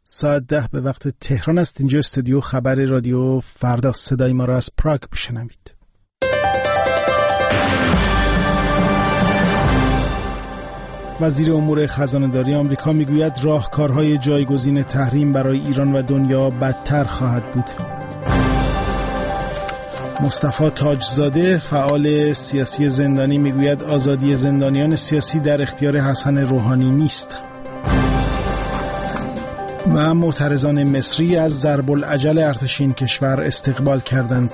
ساعت 10 به وقت تهران است. اینجا استودیو خبر رادیو فردا. صدای ما را از پراگ بشنوید. وزیر امور خزانه‌داری آمریکا میگوید راهکارهای جایگزین تحریم برای ایران و دنیا بدتر خواهد بود. مصطفی تاجزاده فعال سیاسی زندانی میگوید آزادی زندانیان سیاسی در اختیار حسن روحانی نیست. و معترضان مصری از ضرب العجل ارتش این کشور استقبال کردند.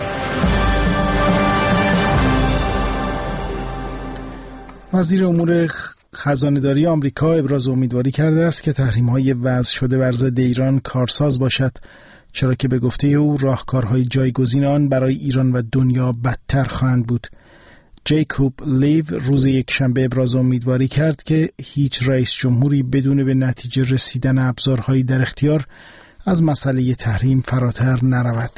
وزیر امور خزانه‌داری آمریکا ابراز امیدواری کرده است که تحریم‌های وضع شده بر ضد ایران کارساز باشد، چرا که به گفته او راهکارهای جایگزین آن برای ایران و دنیا بدتر خواهند بود. جیکوب لیو روز یکشنبه ابراز امیدواری کرد که هیچ رئیس جمهوری بدون به نتیجه رسیدن ابزارهایی در اختیار از مسئله تحریم فراتر نرود.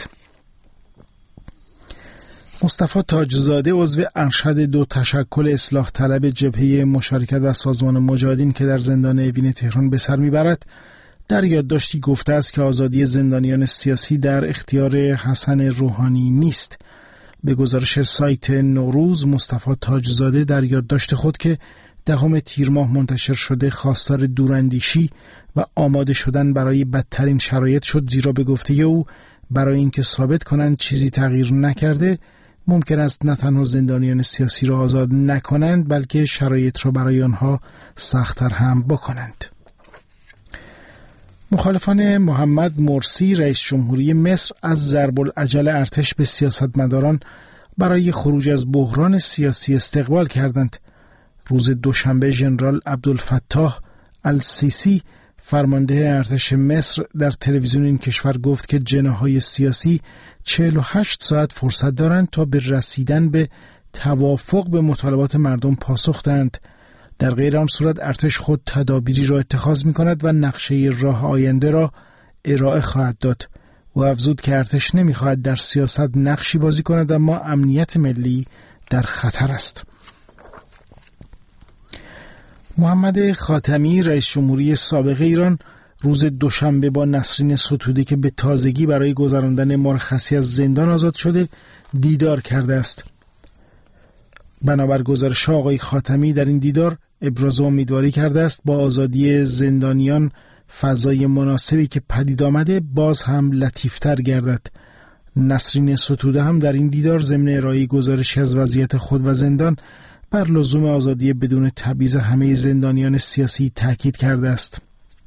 مصطفی تاجزاده عضو ارشد دو تشکل اصلاح طلب جبهه مشارکت و سازمان مجاهدین که در زندان اوین تهران به سر میبرد در یادداشتی گفته است که آزادی زندانیان سیاسی در اختیار حسن روحانی نیست. به گزارش سایت نوروز، مصطفی تاجزاده در یادداشت خود که 10 تیر ماه منتشر شده خواستار دوراندیشی و آماده شدن برای بدترین شرایط شد، زیرا به گفته او برای اینکه ثابت کنند چیزی تغییر نکرده ممکن است نه تنها زندانیان سیاسی را آزاد نکنند بلکه شرایط را برای آنها سخت‌تر هم بکنند. مخالفان محمد مرسی رئیس جمهوری مصر از ضرب العجل ارتش به سیاستمداران برای خروج از بحران سیاسی استقبال کردند. روز دوشنبه ژنرال عبدالفتاح السیسی فرمانده ارتش مصر در تلویزیون این کشور گفت که جناح‌های سیاسی 48 ساعت فرصت دارند تا به رسیدن به توافق به مطالبات مردم پاسخ دهند. در غیر آن صورت ارتش خود تدابیری را اتخاذ می کند و نقشه راه آینده را ارائه خواهد داد. او افزود که ارتش نمی خواهد در سیاست نقشی بازی کند، اما امنیت ملی در خطر است. محمد خاتمی رئیس جمهوری سابق ایران روز دوشنبه با نسرین ستوده که به تازگی برای گذراندن مرخصی از زندان آزاد شده دیدار کرده است. بنابر گزارش آقای خاتمی در این دیدار ابراز امیدواری کرده است با آزادی زندانیان فضای مناسبی که پدید آمده باز هم لطیفتر گردد. نسرین ستوده هم در این دیدار ضمن ارائه گزارشی از وضعیت خود و زندان بر لزوم آزادی بدون تبعیض همه زندانیان سیاسی تاکید کرده است.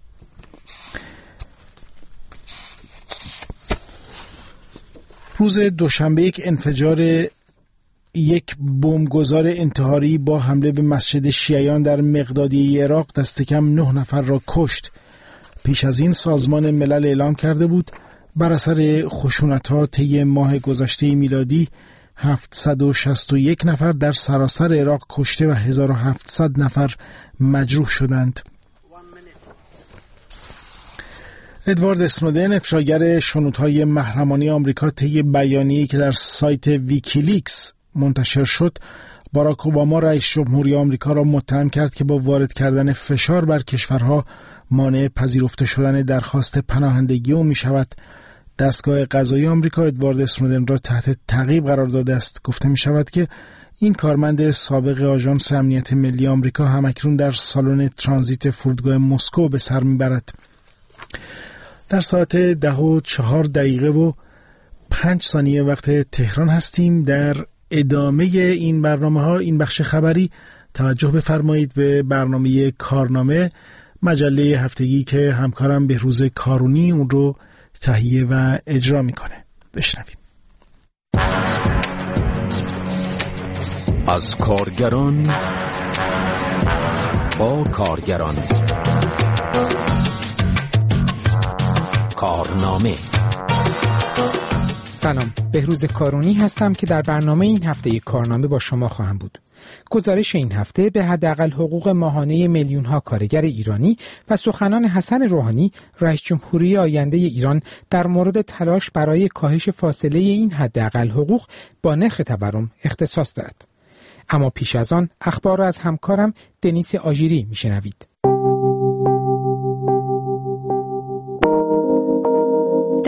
روز دوشنبه یک انفجار یک بمبگذار انتحاری با حمله به مسجد شیعیان در مقدادیه عراق دست کم 9 نفر را کشت. پیش از این سازمان ملل اعلام کرده بود بر اثر خشونت‌ها طی ماه گذشته میلادی 761 نفر در سراسر عراق کشته و 1700 نفر مجروح شدند. ادوارد اسنودن افشاگر شنودهای محرمانه آمریکا طی بیانیه‌ای که در سایت ویکیلیکس منتشر شد باراک اوباما رئیس جمهوری آمریکا را متهم کرد که با وارد کردن فشار بر کشورها مانع پذیرفته شدن درخواست پناهندگی او می شود. دستگاه قضایی آمریکا ادوارد اسنودن را تحت تعقیب قرار داده است. گفته می شود که این کارمند سابق آژانس امنیت ملی آمریکا همکنون در سالن ترانزیت فرودگاه مسکو به سر می برد. در ساعت 10:04 وقت تهران هستیم. در ادامه این برنامه ها، این بخش خبری، توجه بفرمایید به برنامه کارنامه، مجله هفتگی که همکارم بهروز کارونی اون رو تهیه و اجرا میکنه. بشنویم. از کارگران با کارگران، کارنامه. سلام، بهروز کارونی هستم که در برنامه این هفته کارنامه با شما خواهم بود. گزارش این هفته به حداقل حقوق ماهانه میلیون‌ها کارگر ایرانی و سخنان حسن روحانی رئیس جمهوری آینده ایران در مورد تلاش برای کاهش فاصله این حداقل حقوق با نرخ تورم اختصاص دارد. اما پیش از آن اخبار را از همکارم دنیس آژیری میشنوید.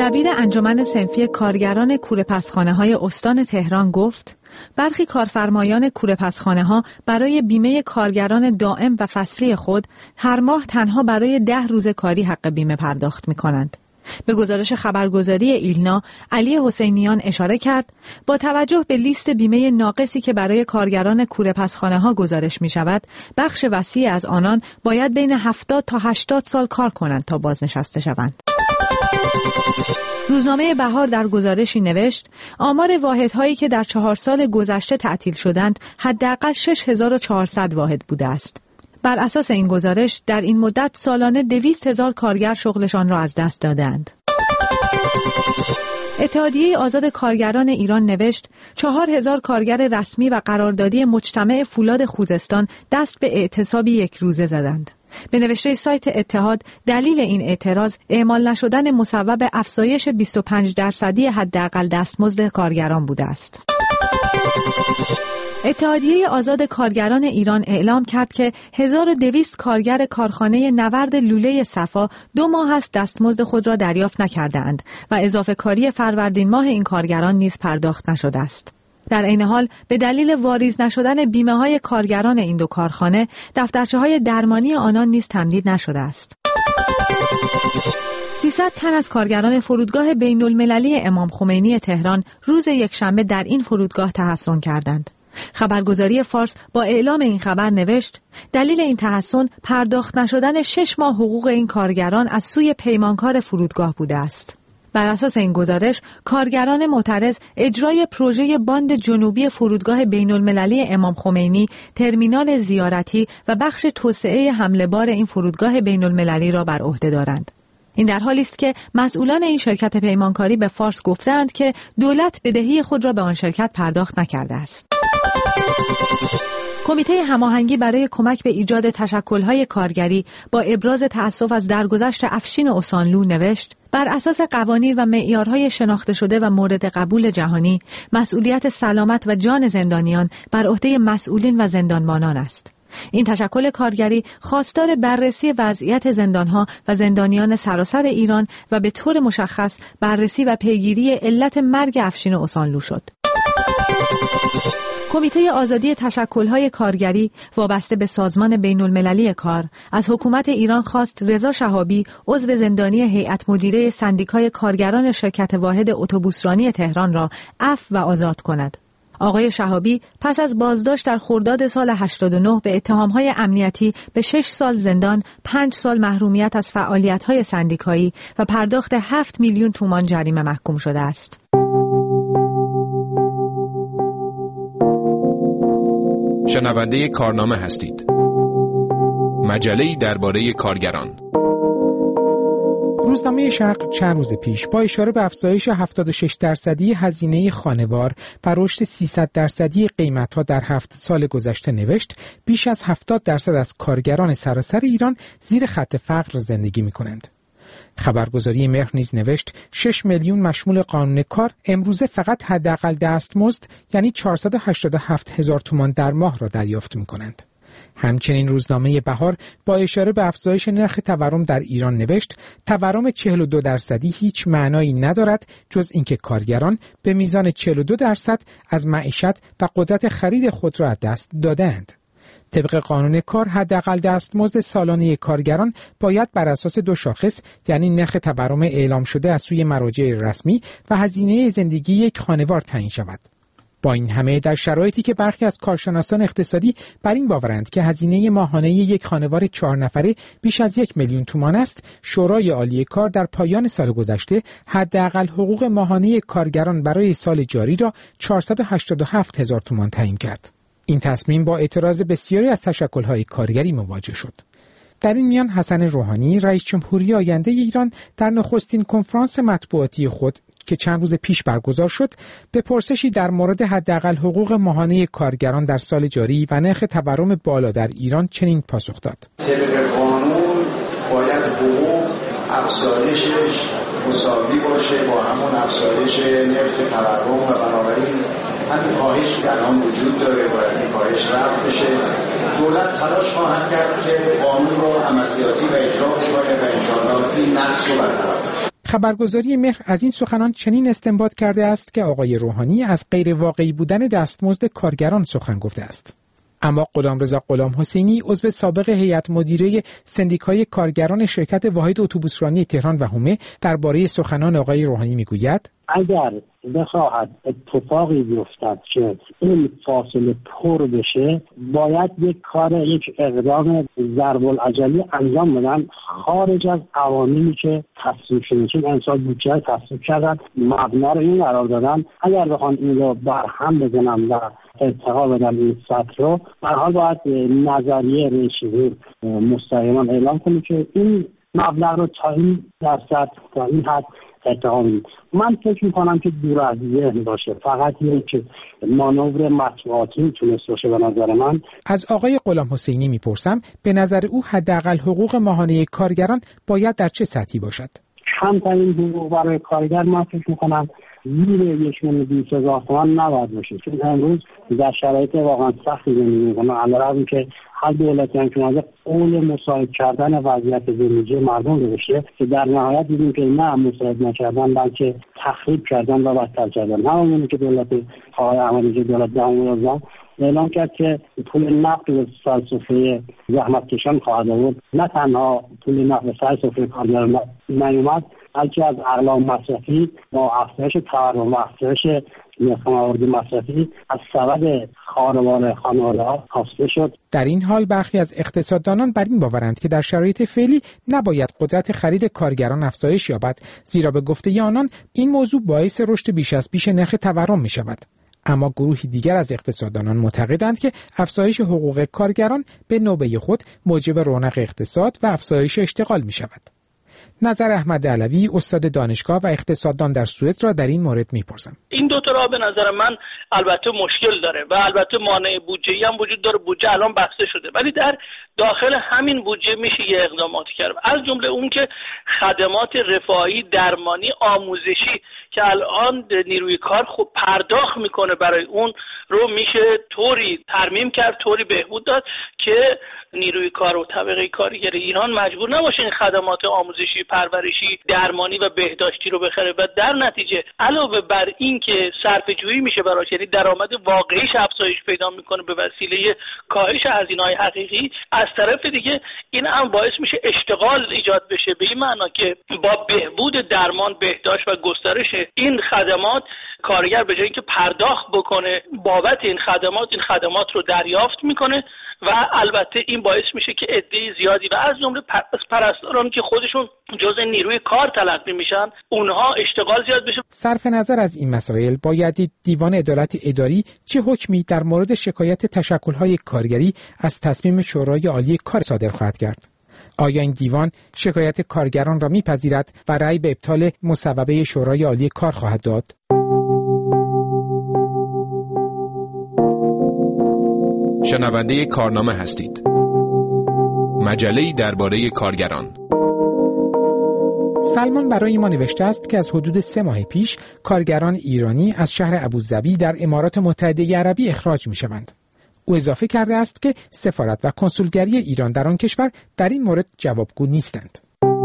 دبیر انجمن صنفی کارگران کوره‌پسخانه‌های استان تهران گفت: برخی کارفرمایان کوره‌پسخانه‌ها برای بیمه کارگران دائم و فصلی خود هر ماه تنها برای 10 روز کاری حق بیمه پرداخت می‌کنند. به گزارش خبرگزاری ایلنا، علی حسینیان اشاره کرد با توجه به لیست بیمه ناقصی که برای کارگران کوره‌پسخانه‌ها گزارش می‌شود، بخش وسیعی از آنان باید بین 70 تا 80 سال کار کنند تا بازنشسته شوند. روزنامه بهار در گزارشی نوشت: آمار واحدهایی که در 4 سال گذشته تعطیل شدند حداقل 6400 واحد بوده است. بر اساس این گزارش در این مدت سالانه 200,000 کارگر شغلشان را از دست دادند. اتحادیه آزاد کارگران ایران نوشت 4000 کارگر رسمی و قراردادی مجتمع فولاد خوزستان دست به اعتصابی 1 روزه زدند. به نوشته سایت اتحاد، دلیل این اعتراض اعمال نشدن مصوب افزایش 25% حداقل دستمزد کارگران بوده است. اتحادیه آزاد کارگران ایران اعلام کرد که 1200 کارگر کارخانه نورد لوله صفا 2 ماه است دستمزد خود را دریافت نکرده‌اند و اضافه کاری فروردین ماه این کارگران نیز پرداخت نشده است. در عین حال به دلیل واریز نشدن بیمه‌های کارگران این 2 کارخانه، دفترچه‌های درمانی آنان نیز تمدید نشده است. 300 تن از کارگران فرودگاه بین‌المللی امام خمینی تهران روز یکشنبه در این فرودگاه تحصن کردند. خبرگزاری فارس با اعلام این خبر نوشت: دلیل این تحصن پرداخت نشدن 6 ماه حقوق این کارگران از سوی پیمانکار فرودگاه بوده است. بر اساس این گزارش، کارگران معترض اجرای پروژه باند جنوبی فرودگاه بین‌المللی امام خمینی، ترمینال زیارتی و بخش توسعه حمله بار این فرودگاه بین‌المللی را بر عهده دارند. این در حالی است که مسئولان این شرکت پیمانکاری به فارس گفتند که دولت بدهی خود را به آن شرکت پرداخت نکرده است. کمیته هماهنگی برای کمک به ایجاد تشکل‌های کارگری با ابراز تأسف از درگذشت افشین اوسانلو نوشت: بر اساس قوانین و معیارهای شناخته شده و مورد قبول جهانی، مسئولیت سلامت و جان زندانیان بر عهده مسئولین و زندانبانان است. این تشکل کارگری خواستار بررسی وضعیت زندانها و زندانیان سراسر ایران و به طور مشخص بررسی و پیگیری علت مرگ افشین اوسانلو شد. کمیته آزادی تشکل‌های کارگری وابسته به سازمان بین‌المللی کار از حکومت ایران خواست رضا شهابی، عضو زندانی هیئت مدیره سندیکای کارگران شرکت واحد اتوبوسرانی تهران را عفو و آزاد کند. آقای شهابی پس از بازداشت در خرداد سال 89 به اتهام‌های امنیتی به 6 سال زندان، 5 سال محرومیت از فعالیت‌های سندیکایی و پرداخت 7 میلیون تومان جریمه محکوم شده است. شنونده کارنامه هستید. مجله‌ای درباره کارگران. روزنامه شرق چند روز پیش با اشاره به افزایش 76% هزینه خانوار و رشد 300% قیمت‌ها در 7 سال گذشته نوشت بیش از 70% از کارگران سراسر ایران زیر خط فقر زندگی می‌کنند. خبرگزاری مهر نیز نوشت 6 میلیون مشمول قانون کار امروزه فقط حداقل دستمزد یعنی 487,000 تومان در ماه را دریافت می‌کنند. همچنین روزنامه بهار با اشاره به افزایش نرخ تورم در ایران نوشت تورم 42% هیچ معنایی ندارد جز اینکه کارگران به میزان 42% از معیشت و قدرت خرید خود را از دست دادند. طبق قانون کار حداقل دستمزد سالانه کارگران باید بر اساس 2 شاخص یعنی نرخ تورم اعلام شده از سوی مراجع رسمی و هزینه زندگی یک خانوار تعیین شود. با این همه در شرایطی که برخی از کارشناسان اقتصادی بر این باورند که هزینه ماهانه یک خانوار 4 نفره بیش از 1 میلیون تومان است، شورای عالی کار در پایان سال گذشته حداقل حقوق ماهانه کارگران برای سال جاری را 487,000 تومان تعیین کرد. این تصمیم با اعتراض بسیاری از تشکل‌های کارگری مواجه شد. در این میان حسن روحانی رئیس جمهوری آینده ایران در نخستین کنفرانس مطبوعاتی خود که چند روز پیش برگزار شد به پرسشی در مورد حداقل حقوق ماهانه کارگران در سال جاری و نرخ تورم بالا در ایران چنین پاسخ داد: طبق قانون باید حقوق افزایشش مساوی باشه با همون افزایش نرخ تورم و بنابراین همین کاهش که الان وجود داره باید این کاهش رفع بشه. دولت تلاش خواهد کرد که قانون رو عملیاتی و اجرا کنه و انشاءالله این نقص رو برطرف کنه. خبرگزاری مهر از این سخنان چنین استنباط کرده است که آقای روحانی از غیر واقعی بودن دستمزد کارگران سخن گفته است. اما غلامرضا غلامحسینی عضو سابق هیئت مدیره سندیکای کارگران شرکت واحد اتوبوسرانی تهران و حومه درباره سخنان آقای روحانی میگوید: اگر بخواهد اتفاقی بیفتد که این فاصله پر بشه، باید یک اقدام ضرب‌العجلی انجام بدن خارج از عواملی که تصویب شده. چون امسال بودجه تصویب کردن، مبنا رو این قرار دادن، اگر بخوان این رو برهم بزنن و ارتقا بدن این سطح رو، به هر حال باید نظریه رئیس جمهور مستقیما اعلام کنه که این مبلغ رو تا این درصد، تا این حد ارتقا بدیم. من فکر میکنم که دور از ذهن باشه، فقط یک مانور مطبوعاتی میتونست باشه. به نظر من از آقای غلامحسینی میپرسم به نظر او حداقل حقوق ماهانه کارگران باید در چه سطحی باشد؟ کمترین حقوق برای کارگر من فکر میکنم زیر 1,200,000 تومان نباید باشه، چون امروز در شرایط واقعا سختی زندگی میکنه. علاوه که هر دولتی هم که اومده قول مساعد کردن وضعیت زندگی مردم رو بشه، که در نهایت دیدیم که نه مساعد نکردن بلکه تخریب کردن و بدتر کردن. همونی که دولت آقای احمدی، دولت داماد اعلام کرد که پول نقد به سر سفره زحمتکشان خواهد آورد. نه تنها پول نقد به سر سفره کارگران نیومد، بلکه از اقلام مصرفی با افزایش تورم و افزایش نرخ مصرفی از سبد خانوار خانوارها کاسته شد. در این حال برخی از اقتصاددانان بر این باورند که در شرایط فعلی نباید قدرت خرید کارگران افزایش یابد، زیرا به گفته آنان این موضوع باعث رشد بیش از پیش نرخ تورم می شود. اما گروهی دیگر از اقتصاددانان معتقدند که افزایش حقوق کارگران به نوبه خود موجب رونق اقتصاد و افزایش اشتغال می شود. نظر احمد علوی، استاد دانشگاه و اقتصاددان در سوئد را در این مورد میپرسم. این دو تا را به نظر من البته مشکل داره و البته مانع بودجه‌ای هم وجود داره. بودجه الان بسته شده، ولی در داخل همین بودجه میشه یه اقداماتی کرد، از جمله اون که خدمات رفاهی، درمانی، آموزشی که الان نیروی کار خوب پرداخت میکنه برای اون رو میشه طوری ترمیم کرد، طوری بهبود داد که نیروی کار و طبقه کارگر ایران مجبور نباشه این خدمات آموزشی، پرورشی، درمانی و بهداشتی رو بخره و در نتیجه علاوه بر این که صرفه‌جویی میشه براش، یعنی درآمد واقعیش افزایش پیدا میکنه به وسیله کاهش هزینه‌های حقیقی، از طرف دیگه این هم باعث میشه اشتغال ایجاد بشه، به این معنا که با بهبود درمان، بهداشت و گسترش این خدمات کارگر به جای اینکه پرداخت بکنه بابت این خدمات رو دریافت میکنه و البته این باعث میشه که عده زیادی و از جمله پرستاران که خودشون جزء نیروی کار تلقی میشن اونها اشتغال زیاد بشه. صرف نظر از این مسائل باید دیوان عدالت اداری چه حکمی در مورد شکایت تشکل‌های کارگری از تصمیم شورای عالی کار صادر خواهد کرد. آیا این دیوان شکایت کارگران را میپذیرد و رأی به ابطال مصوبه شورای عالی کار خواهد داد؟ شنونده کارنامه هستید. مجله‌ای درباره کارگران. سلمان برای ما نوشته است که از حدود 3 ماه پیش کارگران ایرانی از شهر ابوظبی در امارات متحده عربی اخراج می‌شوند. او اضافه کرده است که سفارت و کنسولگری ایران در آن کشور در این مورد جوابگو نیستند.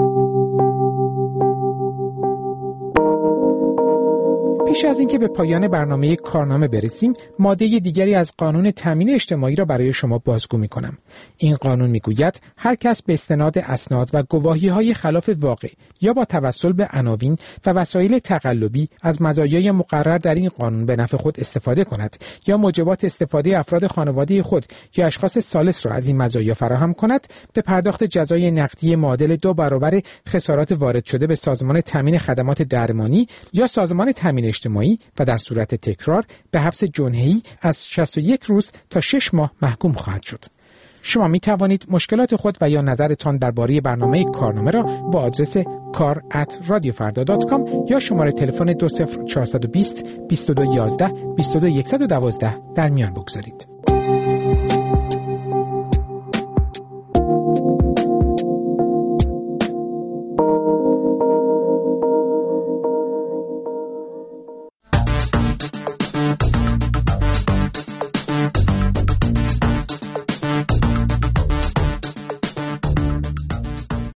پیش از اینکه به پایان برنامه کارنامه برسیم، ماده دیگری از قانون تامین اجتماعی را برای شما بازگو می‌کنم. این قانون می‌گوید هر کس به استناد اسناد و گواهی‌های خلاف واقع یا با توسل به عناوین و وسایل تقلبی از مزایای مقرر در این قانون به نفع خود استفاده کند یا موجبات استفاده افراد خانواده خود یا اشخاص ثالث را از این مزایا فراهم کند، به پرداخت جزای نقدی معادل 2 برابر خسارات وارد شده به سازمان تامین خدمات درمانی یا سازمان تامین اجتماعی و در صورت تکرار به حبس جنحه‌ای از 61 روز تا 6 ماه محکوم خواهد شد. شما می توانید مشکلات خود و یا نظرتان درباره برنامه کارنامه را با آدرس kar@radiofarda.com یا شماره تلفن 20420 2211 22112 در میان بگذارید.